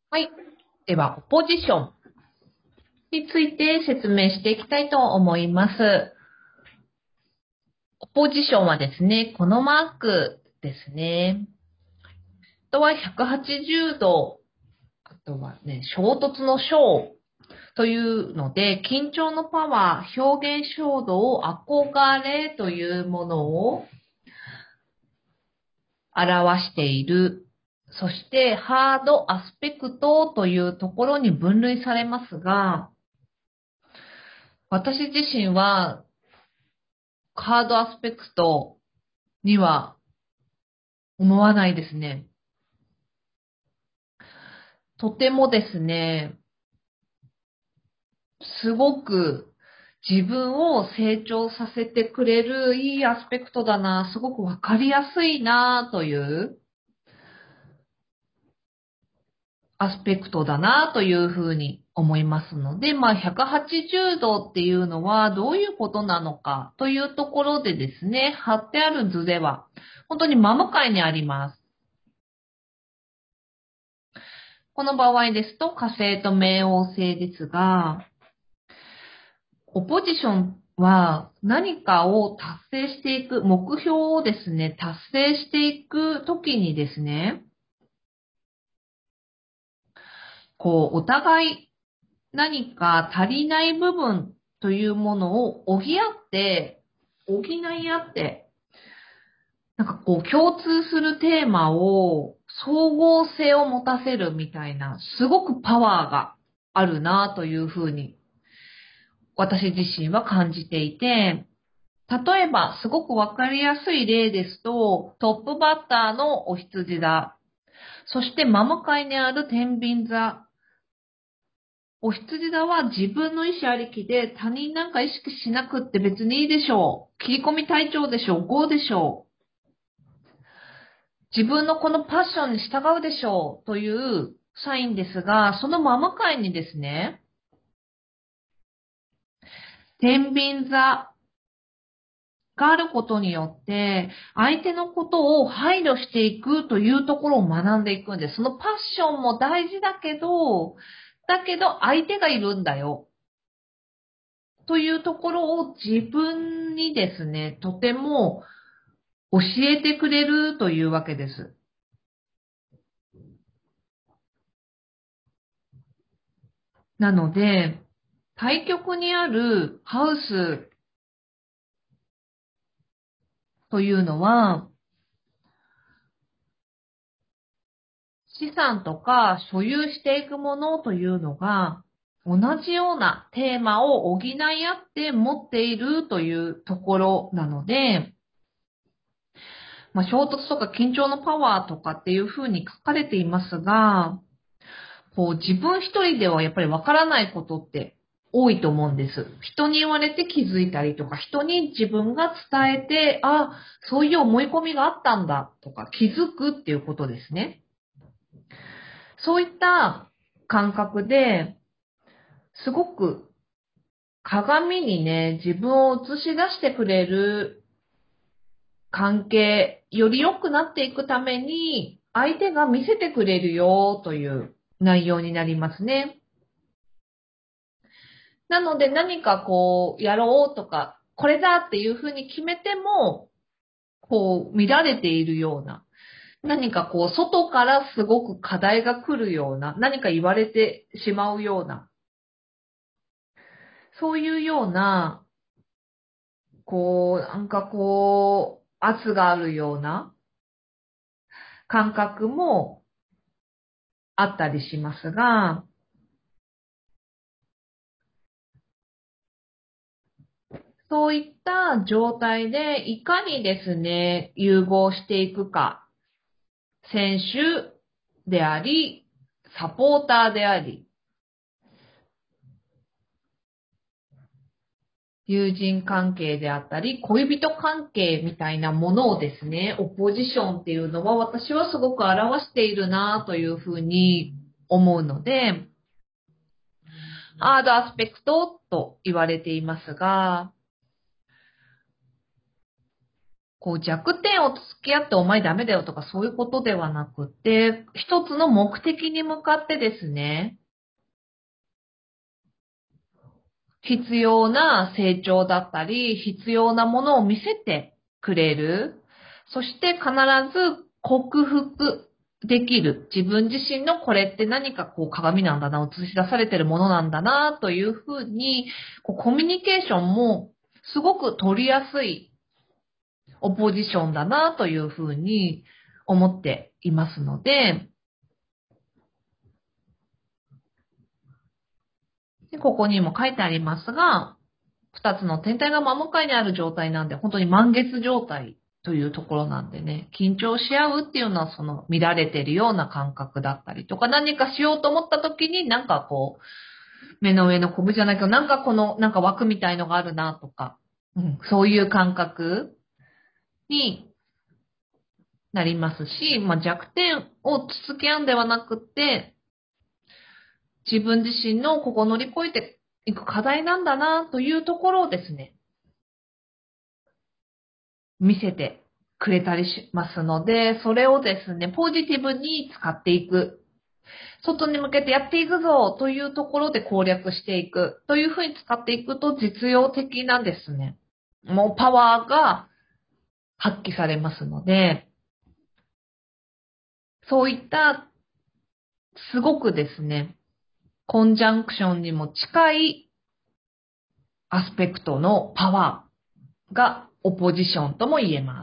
はい。では、オポジションについて説明していきたいと思います。オポジションはですね、このマークですね。あとは180度、あとはね、衝突の衝というので、緊張のパワー、表現衝動、憧れというものを表している。そして、ハードアスペクトというところに分類されますが、私自身はハードアスペクトには思わないですね。とてもですね、すごく自分を成長させてくれるいいアスペクトだな、すごくわかりやすいなというアスペクトだなというふうに思いますので、180度っていうのはどういうことなのかというところでですね、貼ってある図では本当に真向かいにあります。この場合ですと火星と冥王星ですが、オポジションは何かを達成していく、目標をですね、達成していくときにですね、お互い何か足りない部分というものを補い合って、共通するテーマを、総合性を持たせるみたいな、すごくパワーがあるなというふうに、私自身は感じていて、例えば、すごくわかりやすい例ですと、トップバッターのお羊座、そして真向かいにある天秤座。お羊座は自分の意思ありきで他人なんか意識しなくって別にいいでしょう。切り込み隊長でしょう。5でしょう。自分のこのパッションに従うでしょう。というサインですが、その真向かいにですね、天秤座があることによって、相手のことを配慮していくというところを学んでいくんです。そのパッションも大事だけど相手がいるんだよ。というところを自分にですね、とても教えてくれるというわけです。なので、対極にあるハウスというのは、資産とか所有していくものというのが、同じようなテーマを補い合って持っているというところなので、衝突とか緊張のパワーとかっていうふうに書かれていますが、自分一人ではやっぱりわからないことって多いと思うんです。人に言われて気づいたりとか、人に自分が伝えて、あ、そういう思い込みがあったんだとか気づくっていうことですね。そういった感覚で、すごく鏡にね、自分を映し出してくれる関係、より良くなっていくために、相手が見せてくれるよという内容になりますね。なので何かやろうとか、これだっていうふうに決めても、見られているような、何か外からすごく課題が来るような、何か言われてしまうような、そういうような、圧があるような感覚もあったりしますが、そういった状態でいかにですね、融合していくか、選手であり、サポーターであり、友人関係であったり、恋人関係みたいなものをですね、オポジションっていうのは私はすごく表しているなというふうに思うので、ハードアスペクトと言われていますが、 こう弱点を付き合ってお前ダメだよとかそういうことではなくて、一つの目的に向かってですね、必要な成長だったり、必要なものを見せてくれる。そして必ず克服できる。自分自身のこれって何かこう鏡なんだな、映し出されてるものなんだな、というふうに、こうコミュニケーションもすごく取りやすいオポジションだな、というふうに思っていますので、でここにも書いてありますが、二つの天体が真向かいにある状態なんで、本当に満月状態というところなんでね、緊張し合うっていうのはその見られてるような感覚だったりとか、何かしようと思った時になんかこう、目の上のコブじゃないけど、なんかこの、なんか枠みたいのがあるなとか、そういう感覚になりますし、まあ、弱点をつつき合うんではなくて、自分自身のここを乗り越えていく課題なんだなというところをですね、見せてくれたりしますので、それをですね、ポジティブに使っていく。外に向けてやっていくぞというところで攻略していくというふうに使っていくと実用的なですね、もうパワーが発揮されますので、そういったすごくですね、コンジャンクションにも近いアスペクトのパワーがオポジションとも言えます。